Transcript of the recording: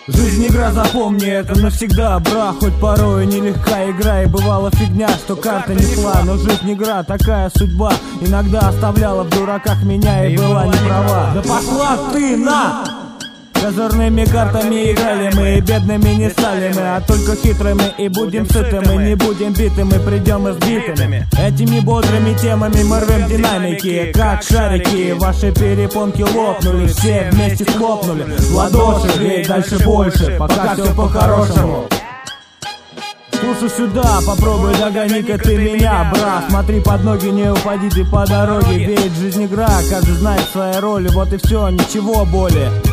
Жизнь игра, запомни это навсегда, бра. Хоть порой нелегка игра и бывала фигня, что карта не шла. Но жизнь игра, такая судьба. Иногда оставляла в дураках меня и была не права. Да пошла ты на! Козырными картами играли мы, и бедными не стали мы, а только хитрыми, и будем сытыми, не будем битыми, придем избитыми. Этими бодрыми темами мы рвем динамики, как шарики. Ваши перепонки лопнули, все вместе хлопнули в ладоши, бей дальше больше, пока все по-хорошему. Слушай сюда, попробуй догони-ка ты меня, брат. Смотри под ноги, не упади ты по дороге, ведь жизнь игра, каждый знает свои роли, вот и все, ничего более.